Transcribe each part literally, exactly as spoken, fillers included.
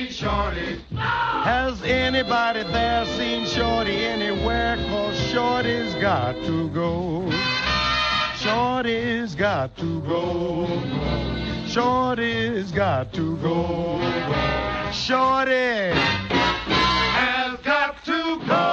seen Shorty? No! Has anybody there seen Shorty anywhere? 'Cause Shorty's got to go. Shorty's got to go. Shorty's got to go. Shorty has got to go.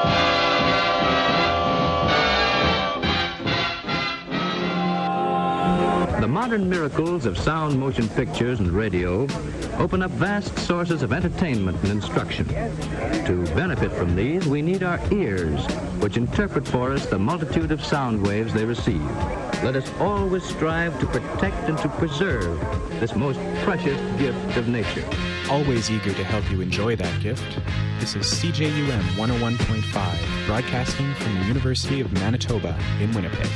The modern miracles of sound motion pictures and radio open up vast sources of entertainment and instruction. To benefit from these, we need our ears, which interpret for us the multitude of sound waves they receive. Let us always strive to protect and to preserve this most precious gift of nature. Always eager to help you enjoy that gift. This is C J U M one oh one point five, broadcasting from the University of Manitoba in Winnipeg.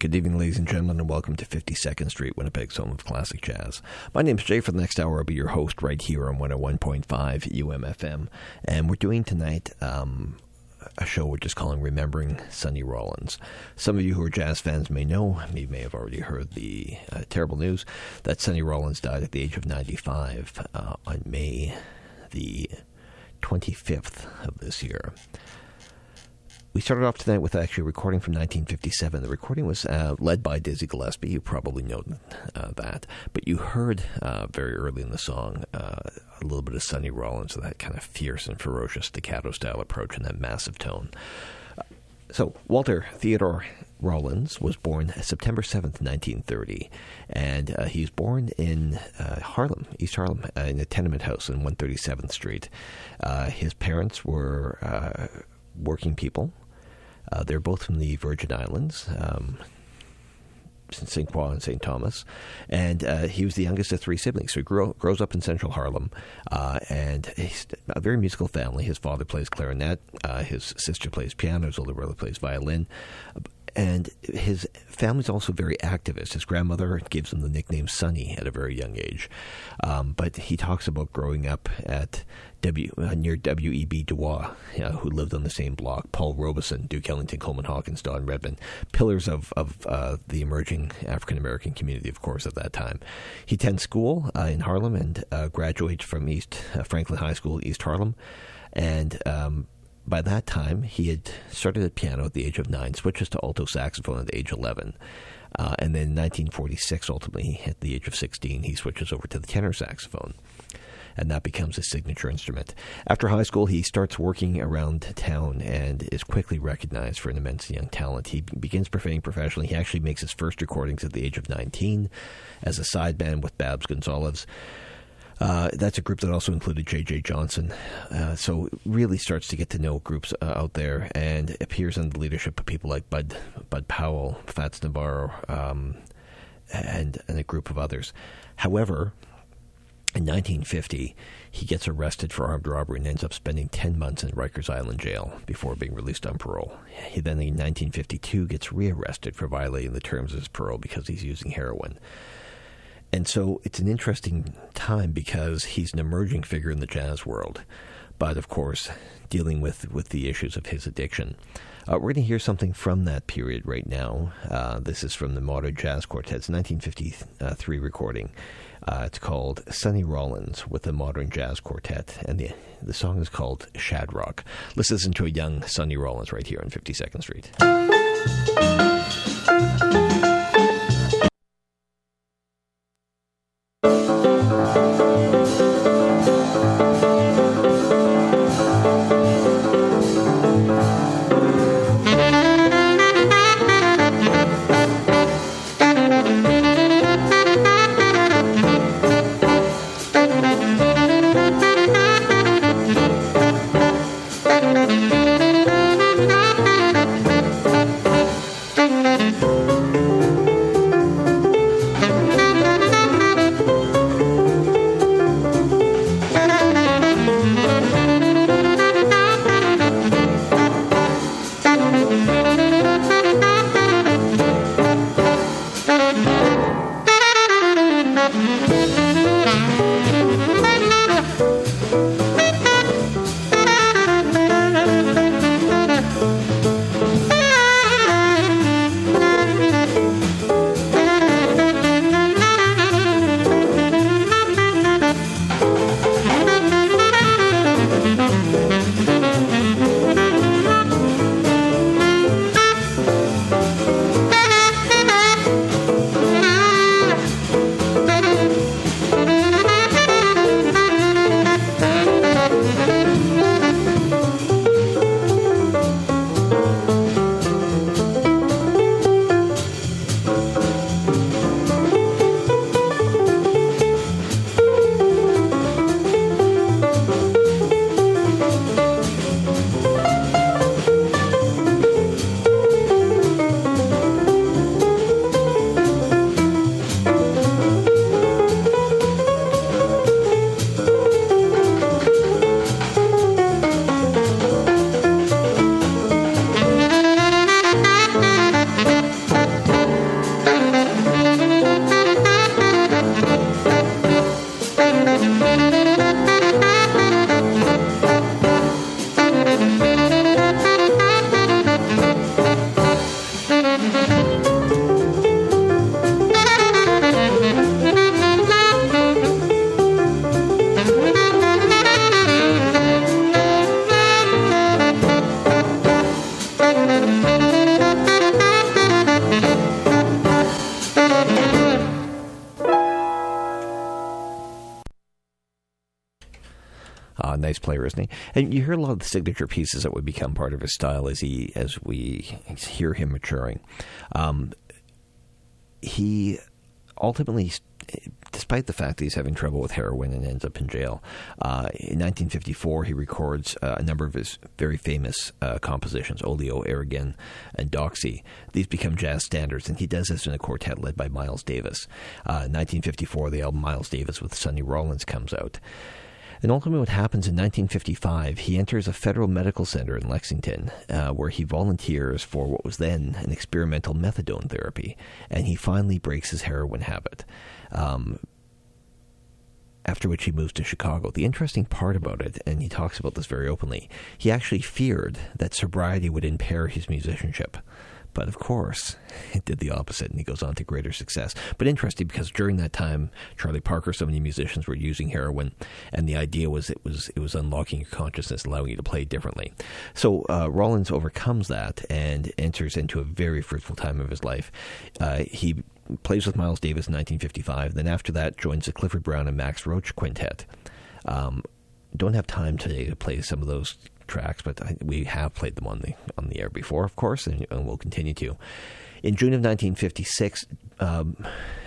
Good evening, ladies and gentlemen, and welcome to fifty-second Street, Winnipeg's home of classic jazz. My name's Jay. For the next hour, I'll be your host right here on one oh one point five U M F M. And we're doing tonight um, a show we're just calling Remembering Sonny Rollins. Some of you who are jazz fans may know, you may have already heard the uh, terrible news that Sonny Rollins died at the age of ninety-five uh, on May the twenty-fifth of this year. We started off tonight with actually a recording from nineteen fifty-seven. The recording was uh, led by Dizzy Gillespie. You probably know uh, that. But you heard uh, very early in the song uh, a little bit of Sonny Rollins, that kind of fierce and ferocious staccato-style approach and that massive tone. Uh, so, Walter Theodore Rollins was born September seventh, nineteen thirty. And uh, he was born in uh, Harlem, East Harlem, uh, in a tenement house on one thirty-seventh Street. Uh, his parents were uh, working people. Uh, they're both from the Virgin Islands, um, Saint Croix and Saint Thomas, and uh, he was the youngest of three siblings. So he grew, grows up in central Harlem, uh, and he's a very musical family. His father plays clarinet, uh, his sister plays piano, his older brother plays violin, and his family's also very activist. His grandmother gives him the nickname Sonny at a very young age, um, but he talks about growing up at W uh, near W E B Du Bois, uh, who lived on the same block. Paul Robeson, Duke Ellington, Coleman Hawkins, Don Redman, pillars of of uh, the emerging African American community, of course, at that time. He attends school uh, in Harlem and uh, graduates from East uh, Franklin High School, East Harlem, and um, by that time he had started at piano at the age of nine, switches to alto saxophone at the age eleven. Uh, and then in nineteen forty-six, ultimately, at the age of sixteen, he switches over to the tenor saxophone. And that becomes his signature instrument. After high school, he starts working around town and is quickly recognized for an immense young talent. He begins playing professionally. He actually makes his first recordings at the age of nineteen as a sideband with Babs Gonzalez. Uh, that's a group that also included J J Johnson. Uh, so really starts to get to know groups uh, out there and appears under the leadership of people like Bud Bud Powell, Fats Navarro, um, and, and a group of others. However, in nineteen fifty, he gets arrested for armed robbery and ends up spending ten months in Rikers Island jail before being released on parole. He then, in nineteen fifty-two, gets rearrested for violating the terms of his parole because he's using heroin. And so it's an interesting time because he's an emerging figure in the jazz world, but, of course, dealing with, with the issues of his addiction. Uh, we're going to hear something from that period right now. Uh, this is from the Modern Jazz Quartet's nineteen fifty-three recording. Uh, it's called Sonny Rollins with the Modern Jazz Quartet, and the the song is called Shadrock. Let's listen to a young Sonny Rollins right here on fifty-second Street. Uh, nice player, isn't he? And you hear a lot of the signature pieces that would become part of his style as he as we hear him maturing. Um, he ultimately, despite the fact that he's having trouble with heroin and ends up in jail, uh, in nineteen fifty-four he records uh, a number of his very famous uh, compositions, Oleo, Aragon, and Doxy. These become jazz standards, and he does this in a quartet led by Miles Davis. Uh, in nineteen fifty-four, the album Miles Davis with Sonny Rollins comes out. And ultimately what happens in nineteen fifty-five, he enters a federal medical center in Lexington uh, where he volunteers for what was then an experimental methadone therapy, and he finally breaks his heroin habit, um, after which he moves to Chicago. The interesting part about it, and he talks about this very openly, he actually feared that sobriety would impair his musicianship. But of course, it did the opposite, and he goes on to greater success. But interesting, because during that time, Charlie Parker, so many musicians were using heroin, and the idea was it was it was unlocking your consciousness, allowing you to play differently. So uh, Rollins overcomes that and enters into a very fruitful time of his life. Uh, he plays with Miles Davis in nineteen fifty-five. Then after that, joins the Clifford Brown and Max Roach Quintet. Um, don't have time today to play some of those tracks, but I, we have played them on the on the air before, of course, and, and we'll continue to. In June of nineteen fifty-six, um,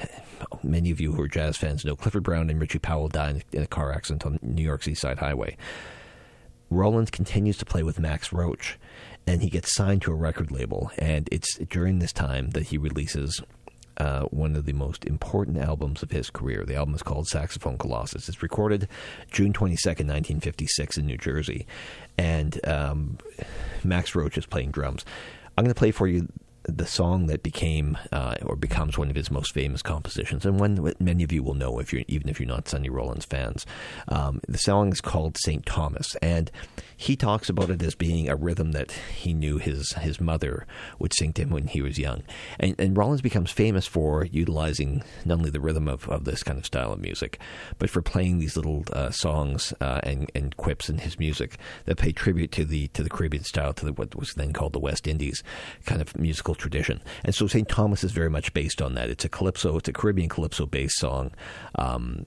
many of you who are jazz fans know Clifford Brown and Richie Powell died in a car accident on New York's East Side Highway. Rollins continues to play with Max Roach, and he gets signed to a record label, and it's during this time that he releases Uh, one of the most important albums of his career. The album is called Saxophone Colossus. It's recorded June twenty-second, nineteen fifty-six in New Jersey, and um, Max Roach is playing drums. I'm going to play for you the song that became uh, or becomes one of his most famous compositions, and one that many of you will know if you're even if you're not Sonny Rollins fans. Um, the song is called Saint Thomas, and he talks about it as being a rhythm that he knew his his mother would sing to him when he was young. And, and Rollins becomes famous for utilizing not only the rhythm of, of this kind of style of music, but for playing these little uh, songs uh, and, and quips in his music that pay tribute to the to the Caribbean style, to the, what was then called the West Indies kind of musical tradition. And so Saint Thomas is very much based on that. It's a calypso, it's a Caribbean calypso-based song um,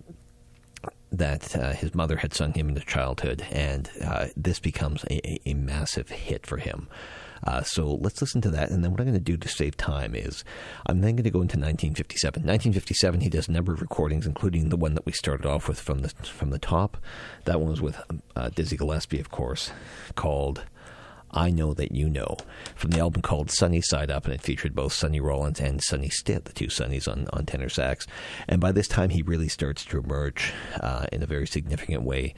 that uh, his mother had sung him in his childhood, and uh, this becomes a, a massive hit for him. Uh, so let's listen to that, and then what I'm going to do to save time is I'm then going to go into nineteen fifty-seven. nineteen fifty-seven, he does a number of recordings, including the one that we started off with from the from the top. That one was with uh, Dizzy Gillespie, of course, called I Know That You Know, from the album called Sunny Side Up, and it featured both Sonny Rollins and Sonny Stitt, the two Sonnies on, on tenor sax. And by this time, he really starts to emerge uh, in a very significant way,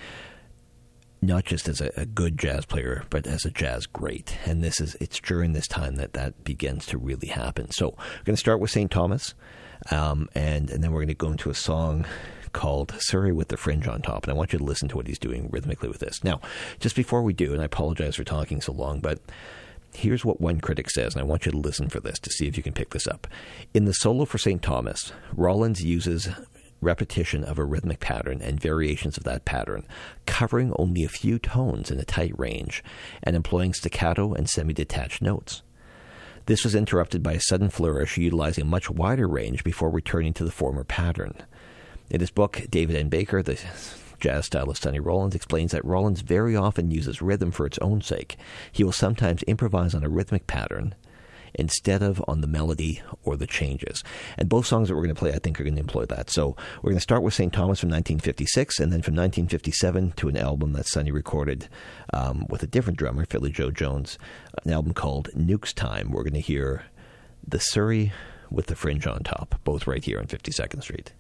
not just as a, a good jazz player, but as a jazz great. And this is it's during this time that that begins to really happen. So we're going to start with Saint Thomas, um, and, and then we're going to go into a song called Surrey with the Fringe on Top, and I want you to listen to what he's doing rhythmically with this. Now, just before we do, and I apologize for talking so long, but here's what one critic says, and I want you to listen for this to see if you can pick this up. In the solo for Saint Thomas, Rollins uses repetition of a rhythmic pattern and variations of that pattern, covering only a few tones in a tight range, and employing staccato and semi-detached notes. This was interrupted by a sudden flourish utilizing a much wider range before returning to the former pattern. In his book, David N. Baker, the jazz stylist Sonny Rollins, explains that Rollins very often uses rhythm for its own sake. He will sometimes improvise on a rhythmic pattern instead of on the melody or the changes. And both songs that we're going to play, I think, are going to employ that. So we're going to start with Saint Thomas from nineteen fifty-six, and then from nineteen fifty-seven to an album that Sonny recorded um, with a different drummer, Philly Joe Jones, an album called Nuke's Time. We're going to hear the Surrey with the Fringe on Top, both right here on fifty-second Street.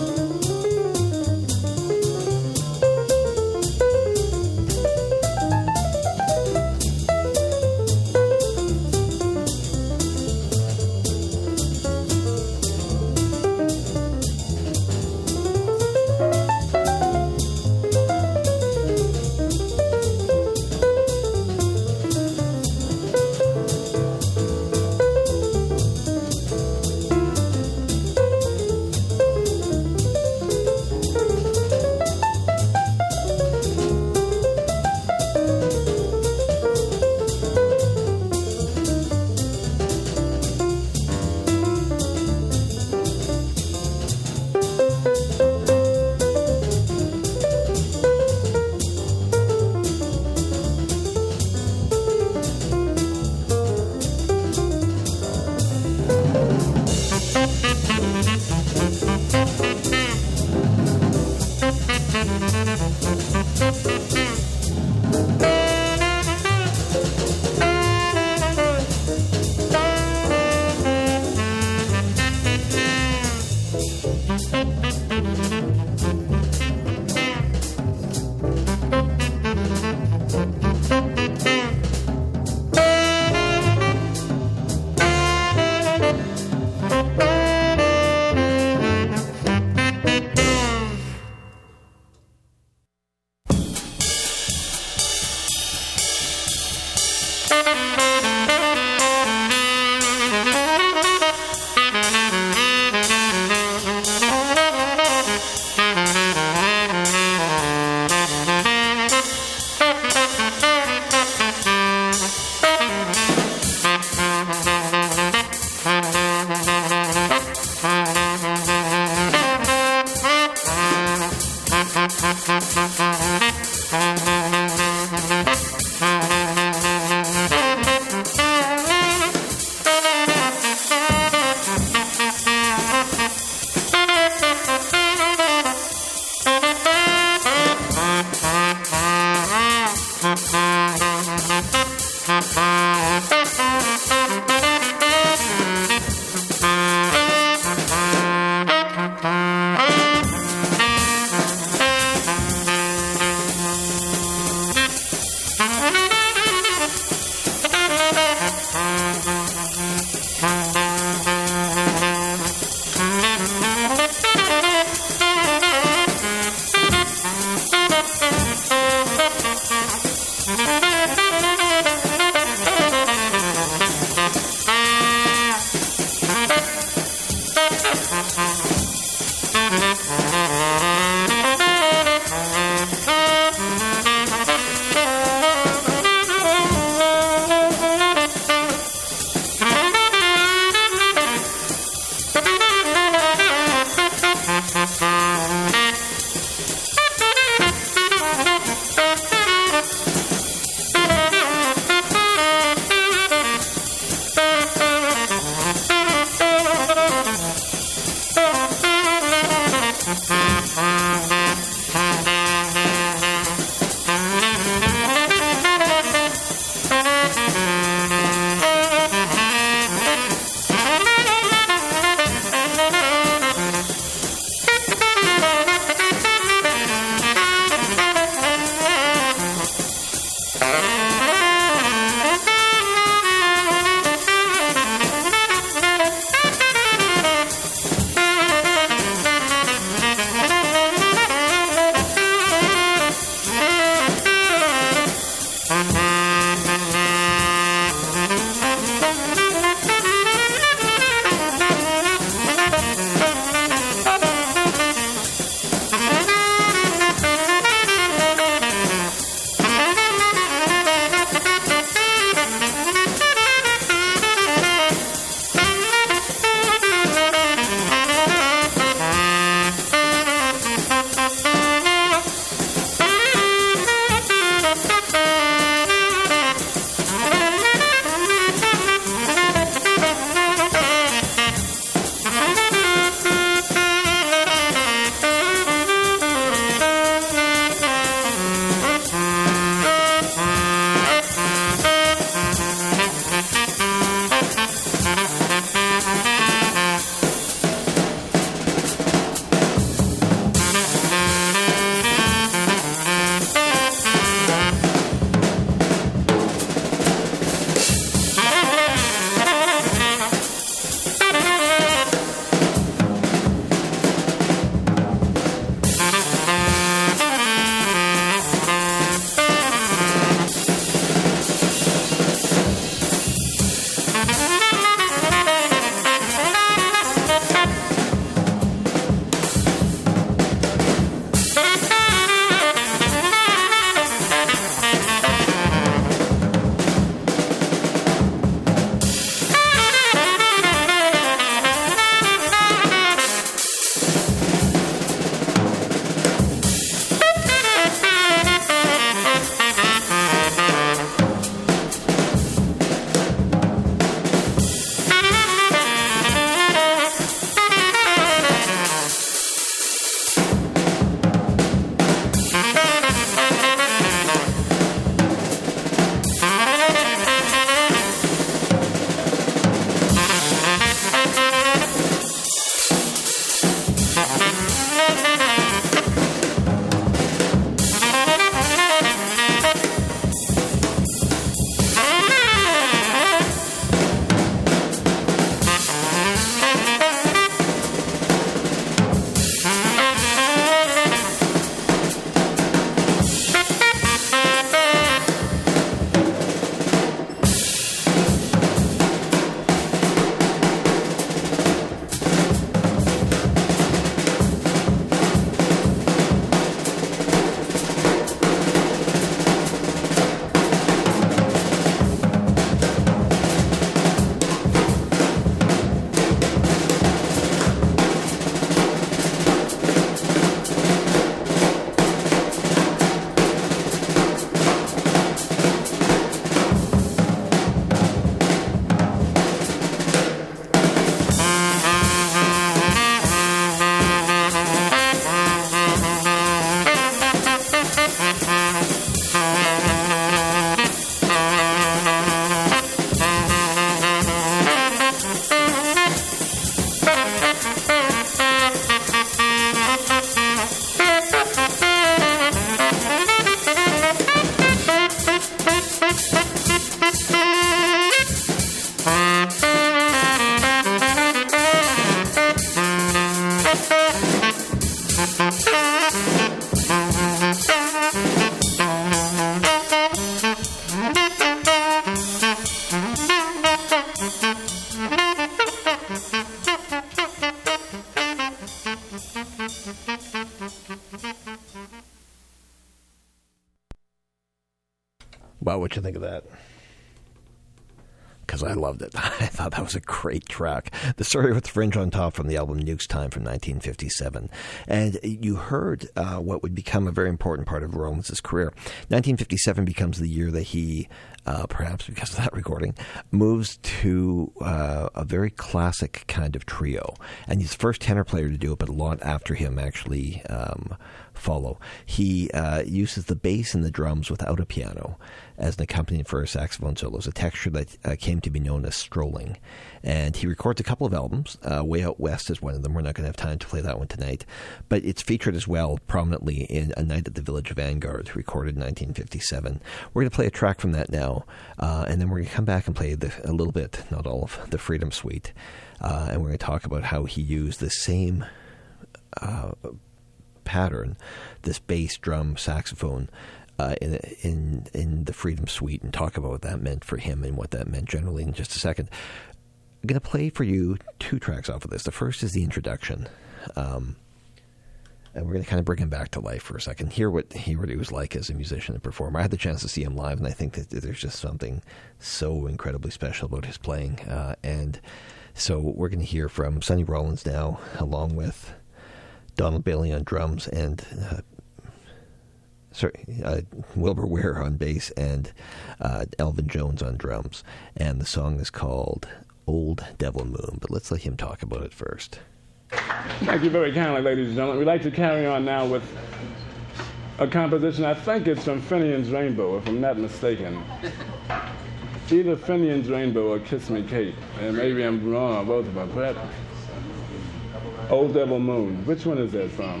what you think of that. Because I loved it. I thought that was a great track. The Story with Fringe on Top from the album Nuke's Time from nineteen fifty-seven. And you heard uh, what would become a very important part of Rollins' career. nineteen fifty-seven becomes the year that he, uh, perhaps because of that recording, moves to uh, a very classic kind of trio. And he's the first tenor player to do it, but a lot after him actually um, follow. He uh, uses the bass and the drums without a piano as an accompaniment for his saxophone solos, a texture that uh, came to be known as strolling. And he records a couple of albums. Uh, Way Out West is one of them. We're not going to have time to play that one tonight. But it's featured as well prominently in A Night at the Village Vanguard, recorded in nineteen fifty-seven. We're going to play a track from that now, uh, and then we're going to come back and play the, a little bit, not all of, the Freedom Suite. Uh, and we're going to talk about how he used the same uh, pattern, this bass, drum, saxophone, Uh, in, in in the Freedom Suite, and talk about what that meant for him and what that meant generally in just a second. I'm going to play for you two tracks off of this. The first is the introduction, um, and we're going to kind of bring him back to life for a second. Hear what, hear what he was like as a musician and performer. I had the chance to see him live, and I think that there's just something so incredibly special about his playing. Uh, and so we're going to hear from Sonny Rollins now, along with Donald Bailey on drums and uh, Sorry, uh, Wilbur Ware on bass and uh, Elvin Jones on drums. And the song is called Old Devil Moon. But let's let him talk about it first. Thank you very kindly, ladies and gentlemen. We'd like to carry on now with a composition. I think it's from Finian's Rainbow, if I'm not mistaken. Either Finian's Rainbow or Kiss Me Kate. And maybe I'm wrong on both of them. But Old Devil Moon. Which one is that from?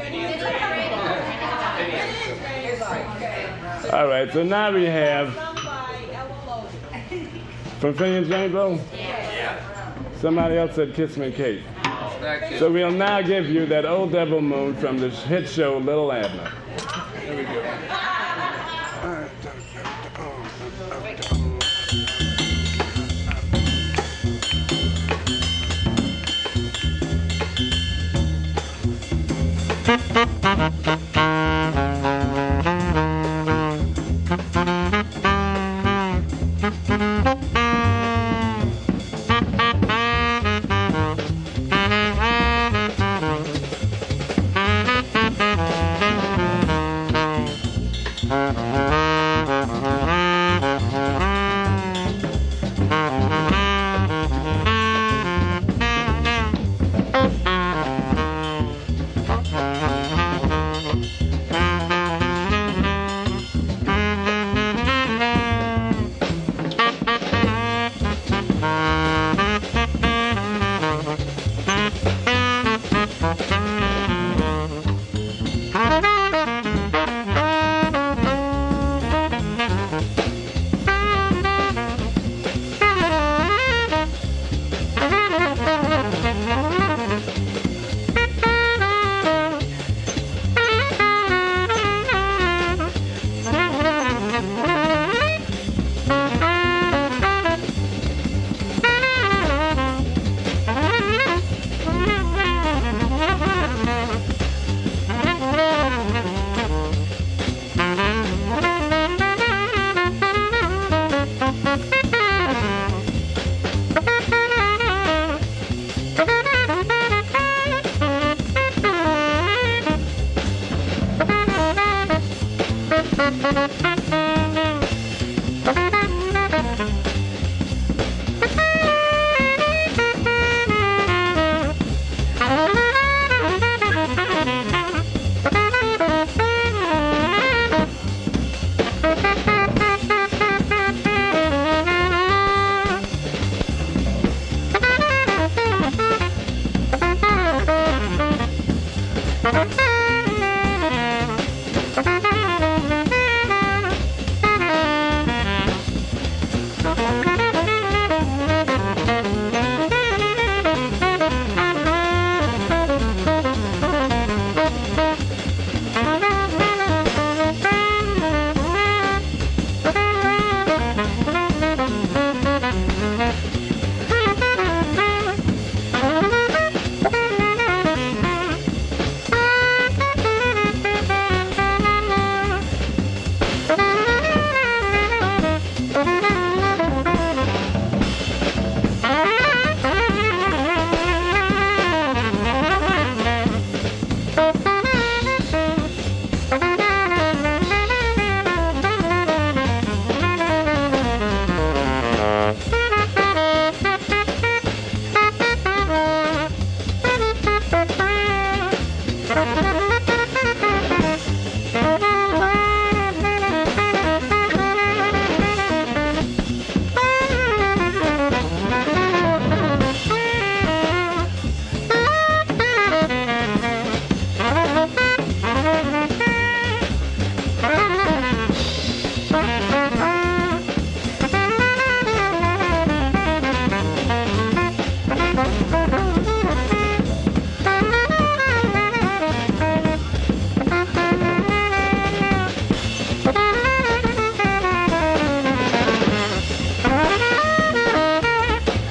All right, so now we have from Finian's Rainbow? Yeah. Somebody else said Kiss Me Kate. So we'll now give you that Old Devil Moon from the hit show Little Abner. Here we go.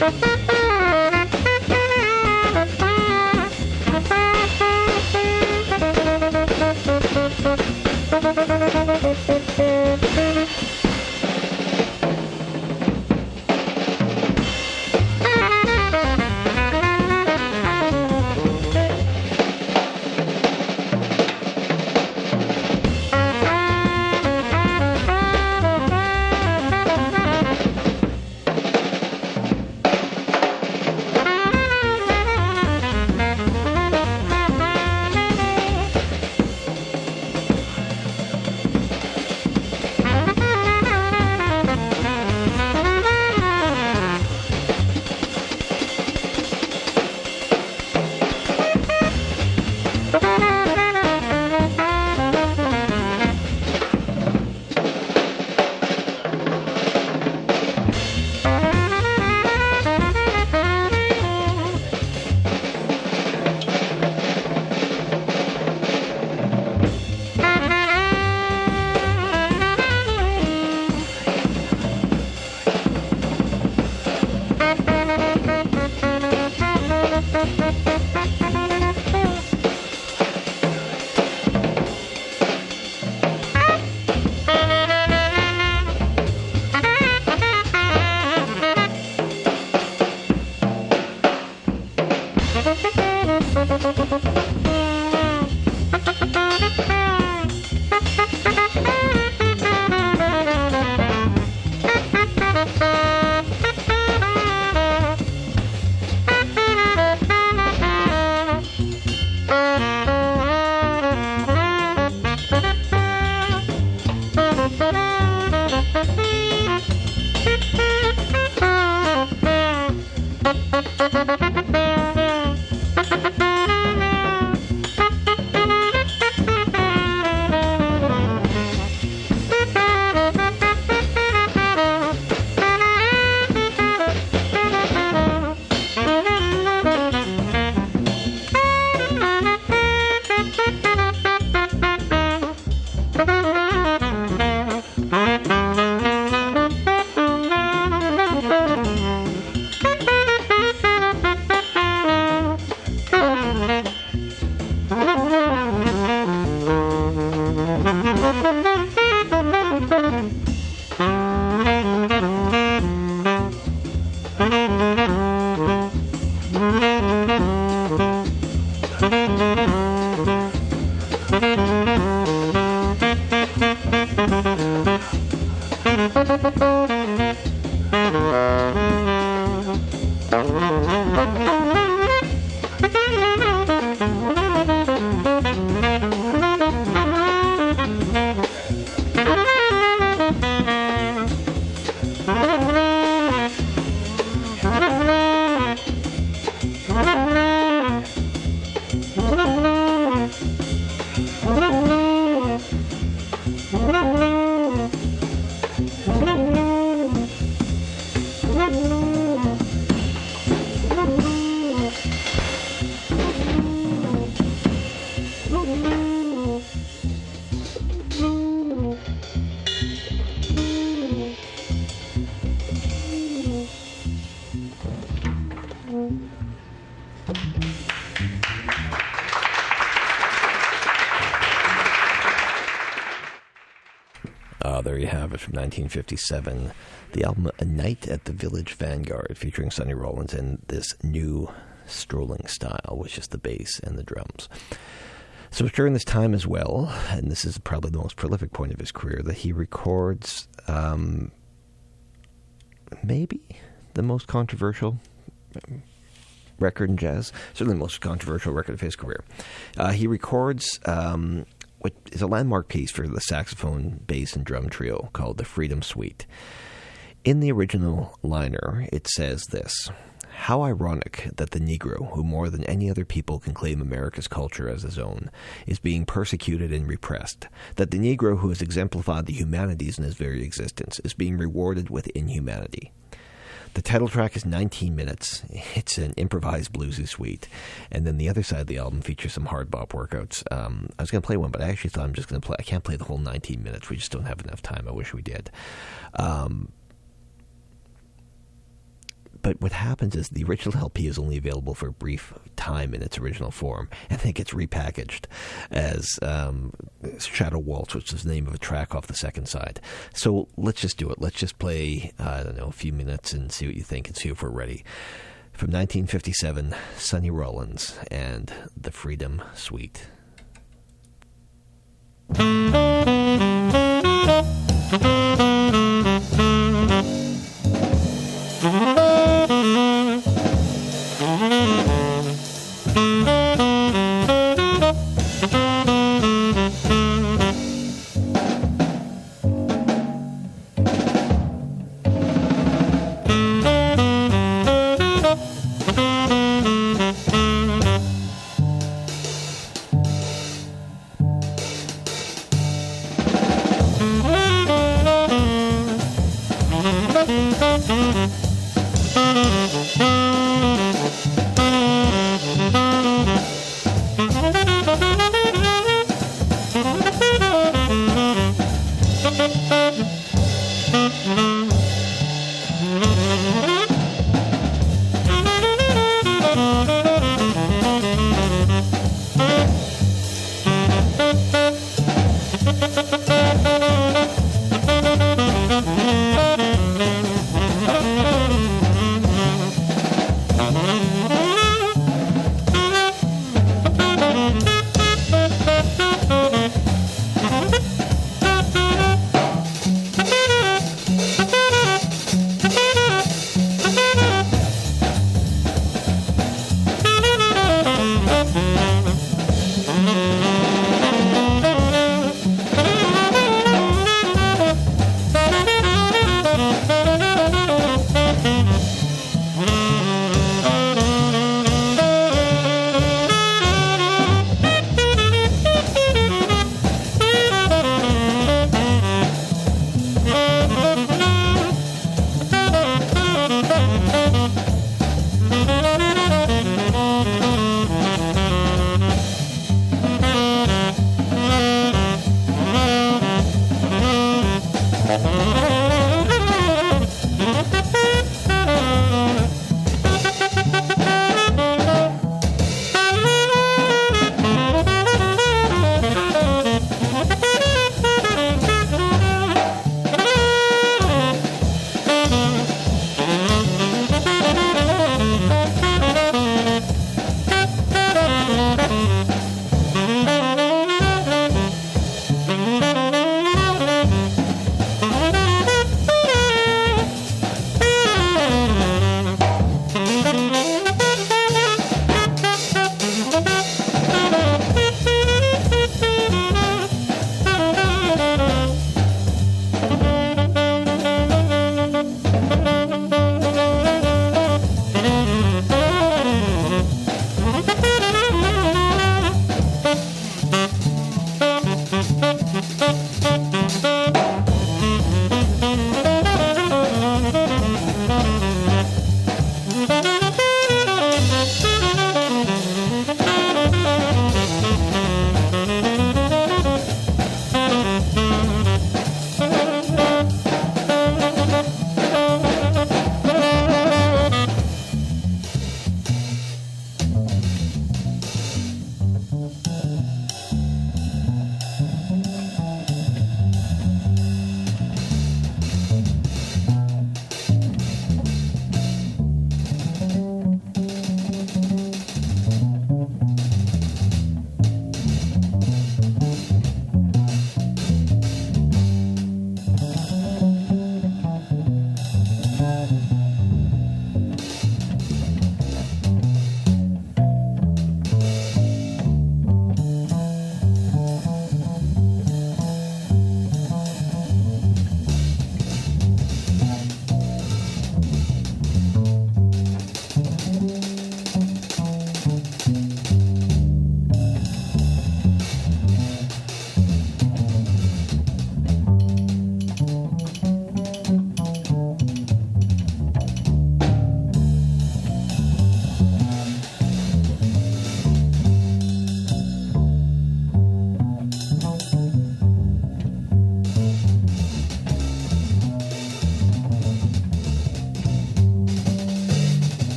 There you have it from nineteen fifty-seven, the album A Night at the Village Vanguard, featuring Sonny Rollins in this new strolling style, which is the bass and the drums. So it's during this time as well, and this is probably the most prolific point of his career, that he records um, maybe the most controversial record in jazz, certainly the most controversial record of his career. Uh, he records Um, what is a landmark piece for the saxophone, bass, and drum trio called the Freedom Suite. In the original liner, it says this: "How ironic that the Negro, who more than any other people can claim America's culture as his own, is being persecuted and repressed. That the Negro, who has exemplified the humanities in his very existence, is being rewarded with inhumanity." The title track is nineteen minutes. It's an improvised bluesy suite. And then the other side of the album features some hard bop workouts. Um, I was going to play one, but I actually thought I'm just going to play. I can't play the whole nineteen minutes. We just don't have enough time. I wish we did. Um, but but what happens is the original L P is only available for a brief time in its original form, and then it gets repackaged as um, Shadow Waltz, which is the name of a track off the second side. So let's just do it. Let's just play, uh, I don't know, a few minutes and see what you think and see if we're ready. From nineteen fifty-seven, Sonny Rollins and the Freedom Suite.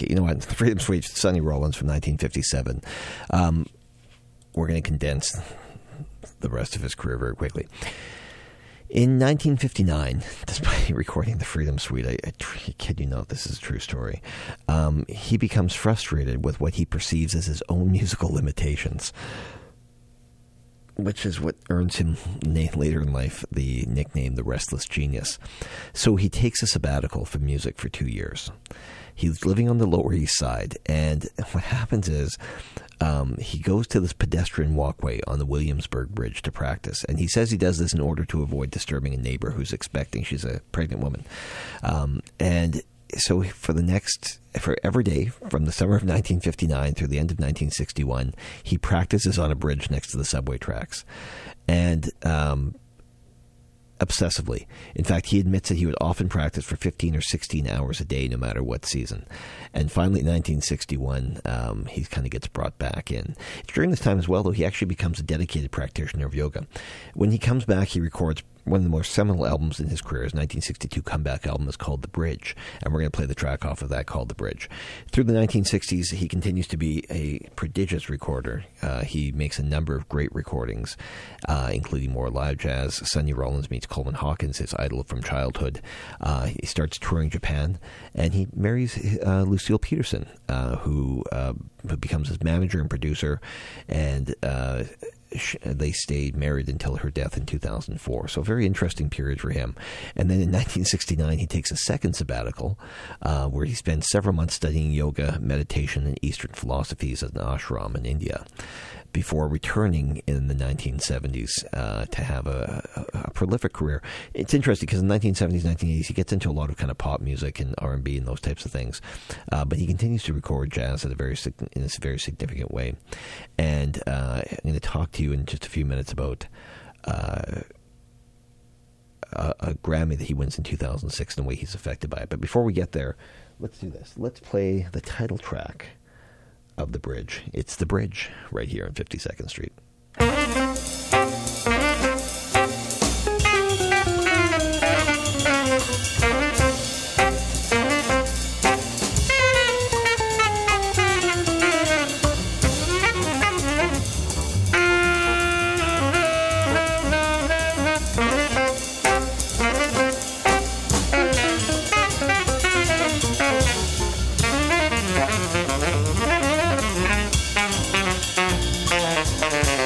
you know what? Freedom Suite, Sonny Rollins from nineteen fifty-seven. Um, we're going to condense the rest of his career very quickly. In nineteen fifty-nine, despite recording the Freedom Suite, I, I, I kid you not, this is a true story, um, he becomes frustrated with what he perceives as his own musical limitations, which is what earns him later in life the nickname The Restless Genius. So he takes a sabbatical from music for two years. He's living on the Lower East Side, and what happens is um, he goes to this pedestrian walkway on the Williamsburg Bridge to practice, and he says he does this in order to avoid disturbing a neighbor who's expecting. She's a pregnant woman. Um, and so for the next, for every day from the summer of nineteen fifty-nine through the end of nineteen sixty-one, he practices on a bridge next to the subway tracks. And um, obsessively. In fact, he admits that he would often practice for fifteen or sixteen hours a day, no matter what season. And finally, in nineteen sixty-one, um, he kind of gets brought back in. During this time as well, though, he actually becomes a dedicated practitioner of yoga. When he comes back, he records one of the more seminal albums in his career. His nineteen sixty-two comeback album is called The Bridge, and we're going to play the track off of that called The Bridge. Through the nineteen sixties, he continues to be a prodigious recorder. Uh, he makes a number of great recordings, uh, including more live jazz. Sonny Rollins meets Coleman Hawkins, his idol from childhood. Uh, he starts touring Japan, and he marries uh, Lucille Peterson, uh, who, uh, who becomes his manager and producer, and uh, they stayed married until her death in two thousand four. So a very interesting period for him. And then in nineteen sixty-nine, he takes a second sabbatical uh, where he spends several months studying yoga, meditation, and Eastern philosophies at an ashram in India, before returning in the nineteen seventies uh, to have a, a, a prolific career. It's interesting because in the nineteen seventies, nineteen eighties, he gets into a lot of kind of pop music and R and B and those types of things. Uh, but he continues to record jazz in a very, in a very significant way. And uh, I'm going to talk to you in just a few minutes about uh, a, a Grammy that he wins in two thousand six and the way he's affected by it. But before we get there, let's do this. Let's play the title track of The Bridge. It's The Bridge right here on fifty-second Street. Thank you.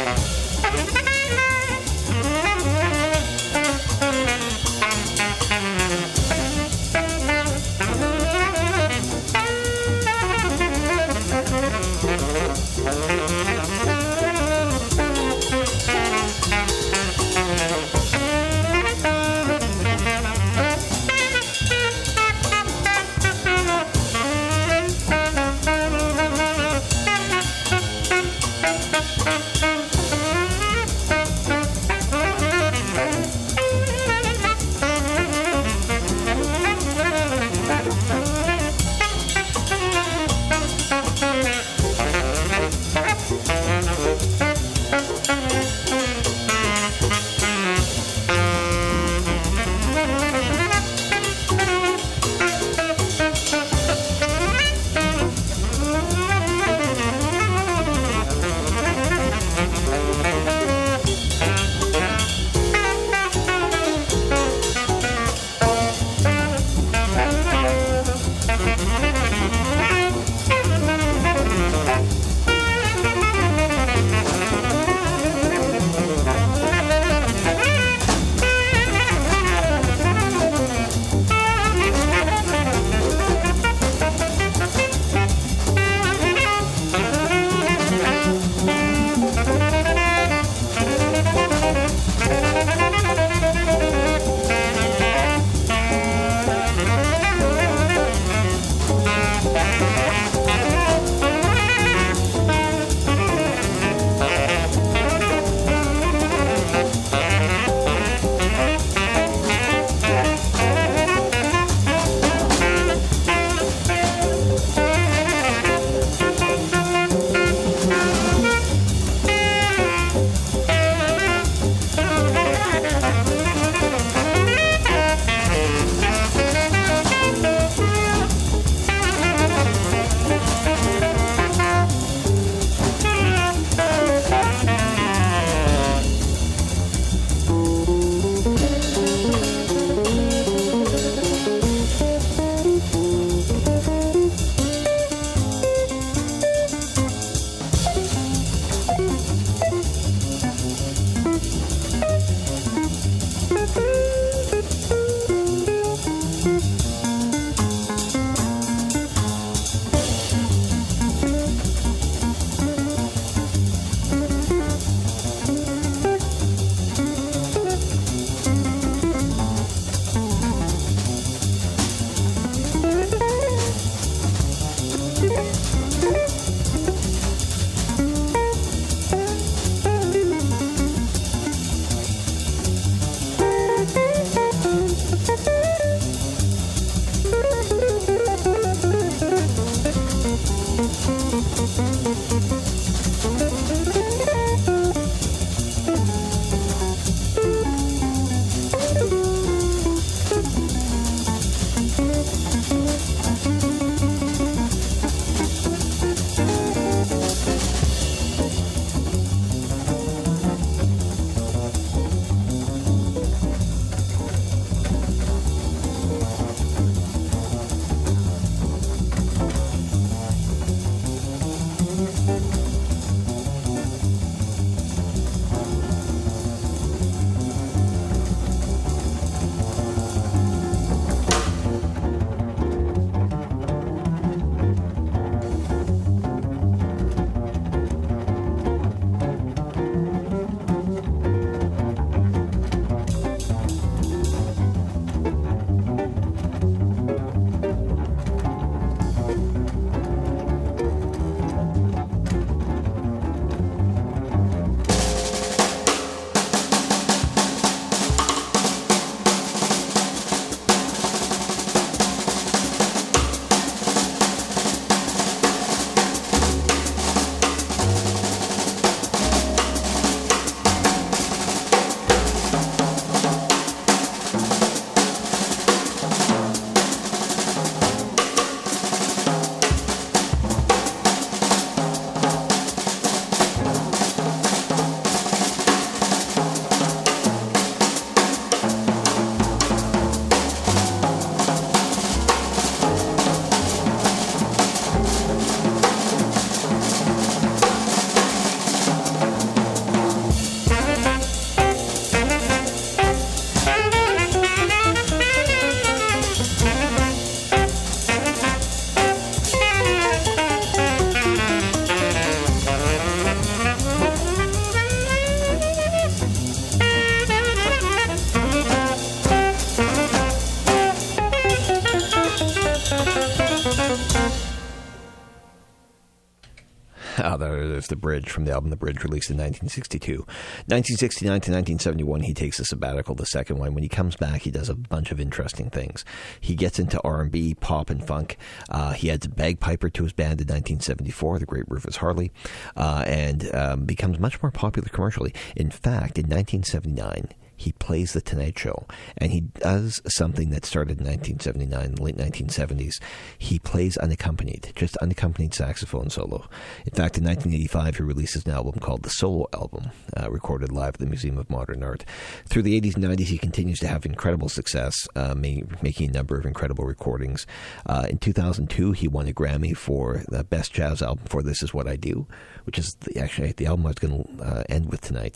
Ah, there's the bridge from the album The Bridge, released in nineteen sixty-two. nineteen sixty-nine to nineteen seventy-one, he takes a sabbatical, the second one. When he comes back, he does a bunch of interesting things. He gets into R and B, pop, and funk. Uh, he adds a bagpiper to his band in nineteen seventy-four, the great Rufus Harley, uh, and um, becomes much more popular commercially. In fact, in nineteen seventy-nine, he plays The Tonight Show, and he does something that started in nineteen seventy-nine, late nineteen seventies. He plays unaccompanied, just unaccompanied saxophone solo. In fact, in nineteen eighty-five, he releases an album called The Solo Album, uh, recorded live at the Museum of Modern Art. Through the eighties and nineties, he continues to have incredible success, uh, ma- making a number of incredible recordings. Uh, in two thousand two, he won a Grammy for the Best Jazz Album for This Is What I Do, which is the, actually the album I was going to uh, end with tonight.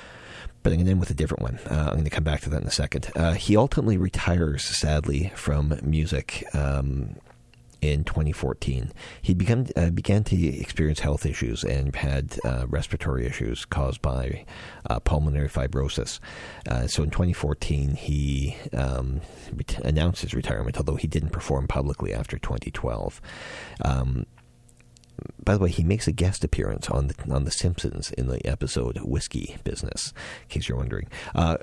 But I'm going to end with a different one. Uh, I'm going to come back to that in a second. Uh, he ultimately retires, sadly, from music um, in twenty fourteen. He began, uh, began to experience health issues and had uh, respiratory issues caused by uh, pulmonary fibrosis. Uh, so in twenty fourteen, he um, ret- announced his retirement, although he didn't perform publicly after twenty twelve. Um, By the way, he makes a guest appearance on the on The Simpsons in the episode Whiskey Business, in case you're wondering. Uh,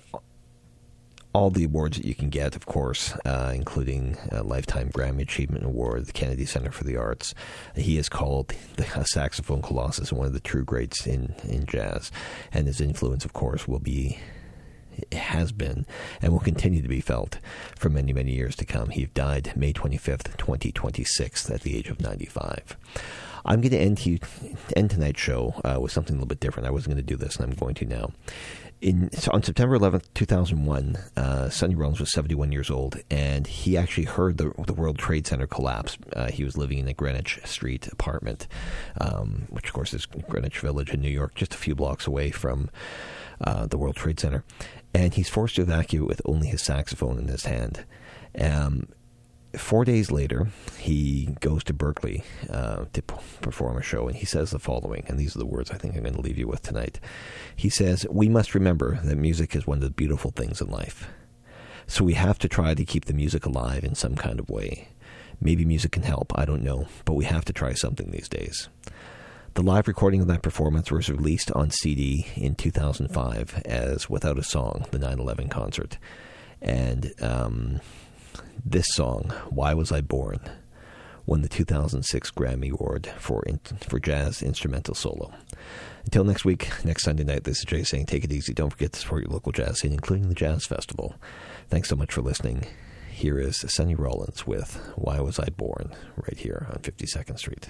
all the awards that you can get, of course, uh, including a Lifetime Grammy Achievement Award, the Kennedy Center for the Arts. He is called the saxophone colossus and one of the true greats in, in jazz. And his influence, of course, will be... It has been and will continue to be felt for many, many years to come. He died May twenty-fifth, twenty twenty-six, at the age of ninety-five. I'm going to end, to, end tonight's show uh, with something a little bit different. I wasn't going to do this, and I'm going to now. In, so on September eleventh, two thousand one, uh, Sonny Rollins was seventy-one years old, and he actually heard the, the World Trade Center collapse. Uh, he was living in a Greenwich Street apartment, um, which, of course, is Greenwich Village in New York, just a few blocks away from uh, the World Trade Center. And he's forced to evacuate with only his saxophone in his hand. Um, four days later, he goes to Berkeley uh, to p- perform a show, and he says the following, and these are the words I think I'm going to leave you with tonight. He says, "We must remember that music is one of the beautiful things in life. So we have to try to keep the music alive in some kind of way. Maybe music can help, I don't know, but we have to try something these days." The live recording of that performance was released on C D in two thousand five as Without a Song, the nine eleven concert. And um, this song, Why Was I Born, won the two thousand six Grammy Award for in, for Jazz Instrumental Solo. Until next week, next Sunday night, this is Jay saying take it easy. Don't forget to support your local jazz scene, including the Jazz Festival. Thanks so much for listening. Here is Sonny Rollins with Why Was I Born, right here on fifty-second Street.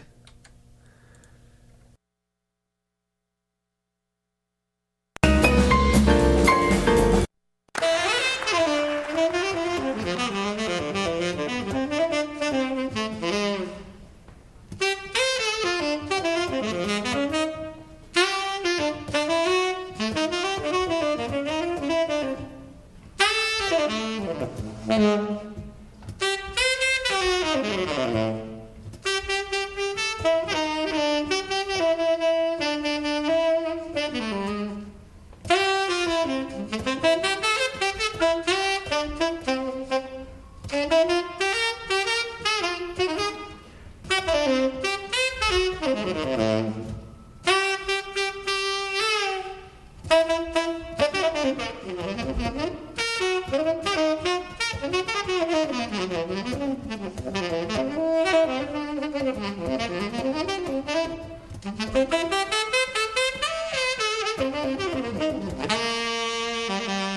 Thank you.